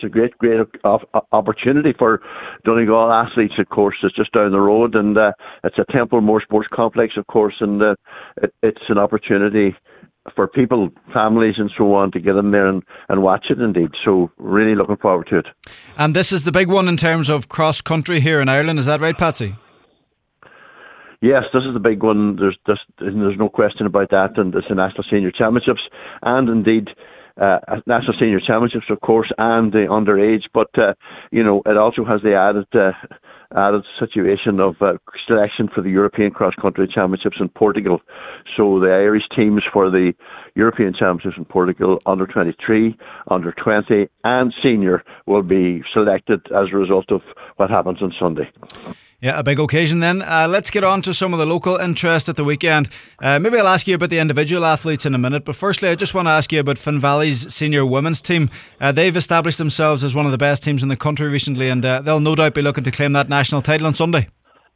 a great opportunity for Donegal athletes. Of course, it's just down the road, and it's a Temple Moore Sports Complex, of course, and it's an opportunity for people, families and so on, to get in there and watch it indeed. So really looking forward to it. And this is the big one in terms of cross country here in Ireland, is that right, Patsy? Yes, this is the big one. There's no question about that, and it's the National Senior Championships, and indeed National Senior Championships, of course, and the underage. But it also has the added situation of selection for the European Cross Country Championships in Portugal. So the Irish teams for the European Championships in Portugal, under 23, under 20, and senior, will be selected as a result of what happens on Sunday. Yeah, a big occasion then. Let's get on to some of the local interest at the weekend. Maybe I'll ask you about the individual athletes in a minute, but firstly I just want to ask you about Finn Valley's senior women's team. They've established themselves as one of the best teams in the country recently, and they'll no doubt be looking to claim that national title on Sunday.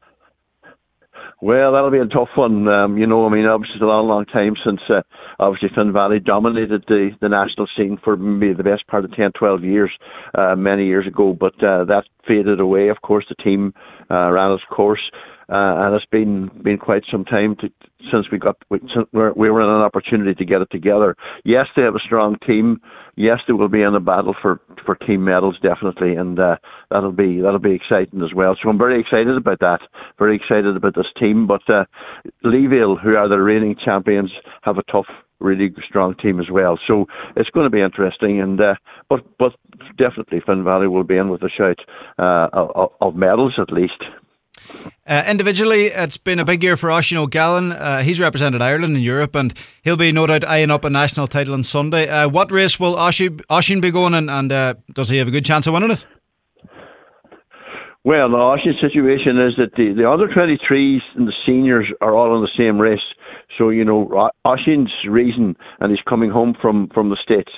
Well, that'll be a tough one. Obviously it's a long time since obviously Finn Valley dominated the national scene for maybe the best part of 10, 12 years, many years ago, but that faded away. Of course, the team ran its course, and it's been quite some time since we were in an opportunity to get it together. Yes, they have a strong team. Yes, they will be in a battle for team medals, definitely, and that'll be exciting as well. So I'm very excited about that. Very excited about this team. But Leeville, who are the reigning champions, have a tough, really strong team as well. So it's going to be interesting. And but definitely Finn Valley will be in with a shout of medals at least. Individually, it's been a big year for Oisín O'Gallen. He's represented Ireland in Europe, and he'll be no doubt eyeing up a national title on Sunday. What race will Oisín be going in, and does he have a good chance of winning it? Well, the Oisín's situation is that the under 23s and the seniors are all in the same race. So, Oisín's reason, and he's coming home from the States,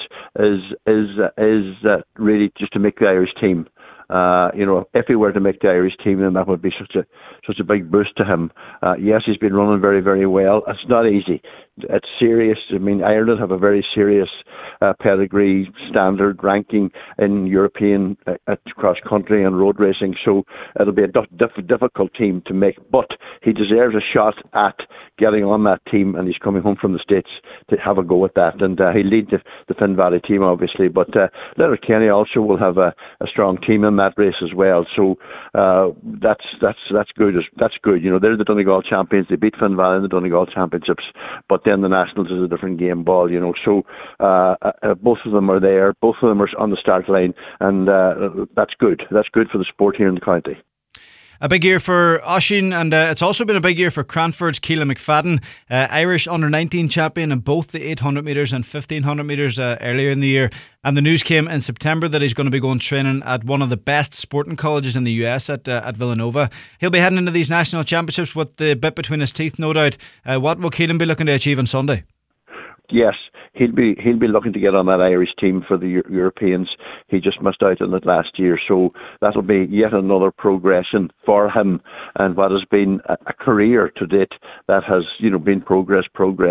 is really just to make the Irish team. If he were to make the Irish team, then that would be such a big boost to him. Yes, he's been running very, very well. It's not easy. It's serious. I mean, Ireland have a very serious pedigree, standard ranking in European cross country and road racing. So it'll be a difficult team to make. But he deserves a shot at getting on that team, and he's coming home from the States to have a go at that. And he'll lead the Finn Valley team, obviously. But Letterkenny also will have a strong team in that race as well. So that's good. That's good. They're the Donegal champions. They beat Finn Valley in the Donegal championships. But then the Nationals is a different game ball. So both of them are there. Both of them are on the start line, and that's good. That's good for the sport here in the county. A big year for Oisín, and it's also been a big year for Cranford's Keelan McFadden, Irish under-19 champion in both the 800 metres and 1500 metres earlier in the year. And the news came in September that he's going to be going training at one of the best sporting colleges in the US at Villanova. He'll be heading into these national championships with the bit between his teeth, no doubt. What will Keelan be looking to achieve on Sunday? Yes, he'll be looking to get on that Irish team for the Europeans. He just missed out on it last year, so that'll be yet another progression for him. And what has been a career to date that has been progress,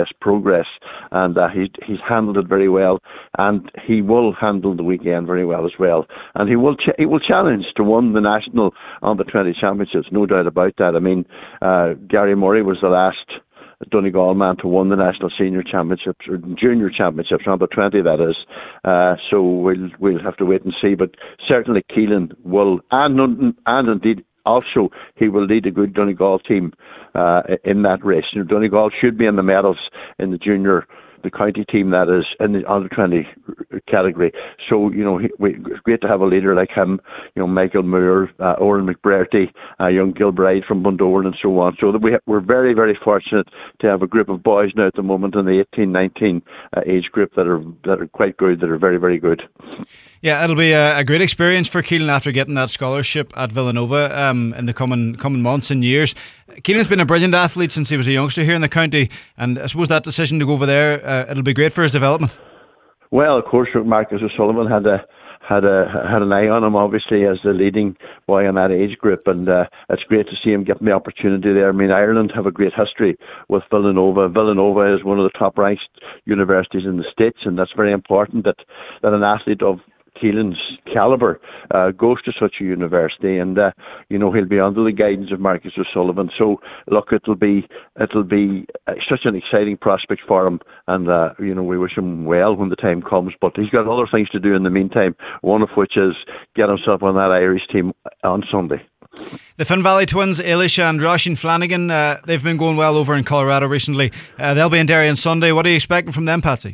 and he's handled it very well, and he will handle the weekend very well as well. And he will challenge to win the national under 20 championships, no doubt about that. I mean, Gary Murray was the last Donegal man to win the national senior championships or junior championships, under 20 that is. So we'll have to wait and see. But certainly Keelan will, and indeed also he will lead a good Donegal team in that race. Donegal should be in the medals in the county team, that is, in the under 20 category. So it's great to have a leader like him. Michael Moore, Oren McBrearty, young Gilbride from Bundoran, and so on. So we're very, very fortunate to have a group of boys now at the moment in the 18-19 age group that are quite good, that are very, very good. Yeah, it'll be a great experience for Keelan after getting that scholarship at Villanova in the coming months and years. Keelan's been a brilliant athlete since he was a youngster here in the county, and I suppose that decision to go over there, it'll be great for his development. Well, of course, Marcus O'Sullivan had an eye on him, obviously, as the leading boy in that age group, and it's great to see him getting the opportunity there. I mean, Ireland have a great history with Villanova. Villanova is one of the top-ranked universities in the States, and that's very important that an athlete of Keelan's calibre goes to such a university, and he'll be under the guidance of Marcus O'Sullivan. So look, it'll be such an exciting prospect for him, and we wish him well when the time comes. But he's got other things to do in the meantime. One of which is get himself on that Irish team on Sunday. The Finn Valley twins, Eilish and Roisin Flanagan, they've been going well over in Colorado recently. They'll be in Derry on Sunday. What are you expecting from them, Patsy?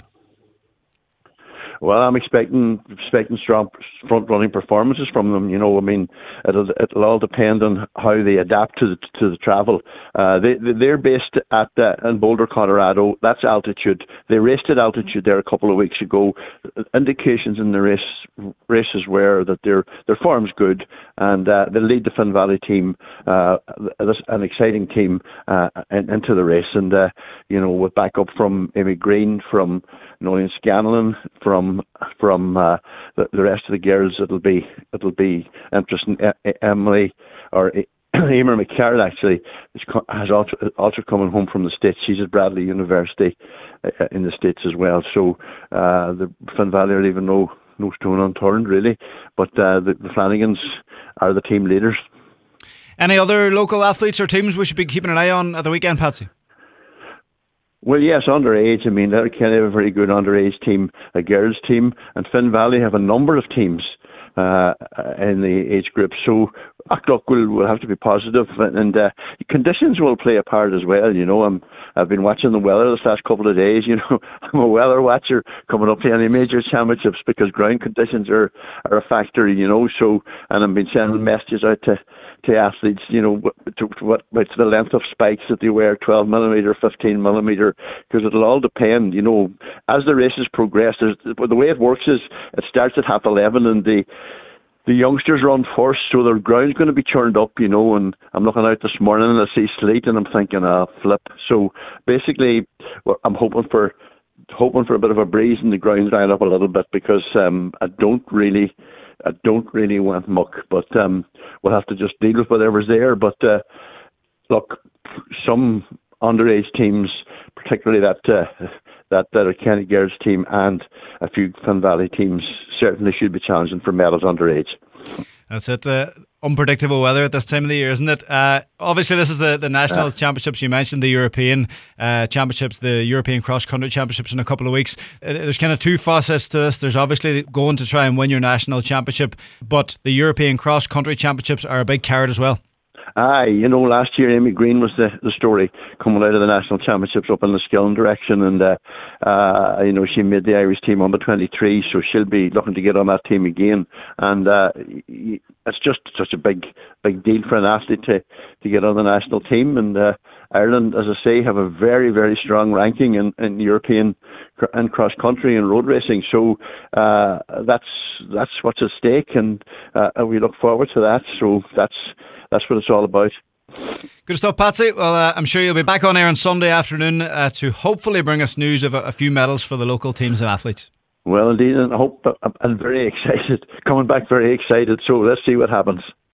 Well, I'm expecting strong front-running performances from them. It'll all depend on how they adapt to the travel. They're based in Boulder, Colorado. That's altitude. They raced at altitude there a couple of weeks ago. Indications in the races were that their form's good, and they lead the Finn Valley team, an exciting team, into the race. And with backup from Amy Green, from Nolan Scanlon, from the rest of the girls, it'll be interesting. Emily or Emer McCarroll actually has also coming home from the States. She's at Bradley University in the States as well. So the Finn Valley are leaving no stone unturned really, but the Flanagans are the team leaders. Any other local athletes or teams we should be keeping an eye on at the weekend, Patsy? Well, yes, underage. They're kind of a very good underage team, a girls' team, and Finn Valley have a number of teams in the age group. So, look, we'll have to be positive, and conditions will play a part as well. I've been watching the weather this last couple of days. I'm a weather watcher coming up to any major championships because ground conditions are a factor. So, and I've been sending messages out to athletes, what's the length of spikes that they wear, 12mm, 15mm, because it'll all depend, as the races progress. The way it works is it starts at 11:30 and the youngsters run first, so their ground's going to be churned up, and I'm looking out this morning and I see sleet and I'm thinking, flip. So basically, I'm hoping for a bit of a breeze and the ground drying up a little bit because I don't really want muck, but we'll have to just deal with whatever's there. But look, some underage teams, particularly that Kenny Girls team and a few Finn Valley teams, certainly should be challenging for medals underage. That's it. Unpredictable weather at this time of the year, isn't it? Obviously, this is the national championships. You mentioned the European championships, the European cross country championships in a couple of weeks. There's kind of two facets to this. There's obviously going to try and win your national championship, but the European cross country championships are a big carrot as well. Aye, last year Amy Green was the story coming out of the national championships up in the Skilling direction, and she made the Irish team under 23, so she'll be looking to get on that team again. And it's just such a big deal for an athlete to get on the national team. And Ireland, as I say, have a very, very strong ranking in European and cross country and road racing. So that's what's at stake, and we look forward to that. So that's what it's all about. Good stuff, Patsy. Well, I'm sure you'll be back on air on Sunday afternoon to hopefully bring us news of a few medals for the local teams and athletes. Well, indeed, and I hope I'm very excited. Coming back very excited. So let's see what happens.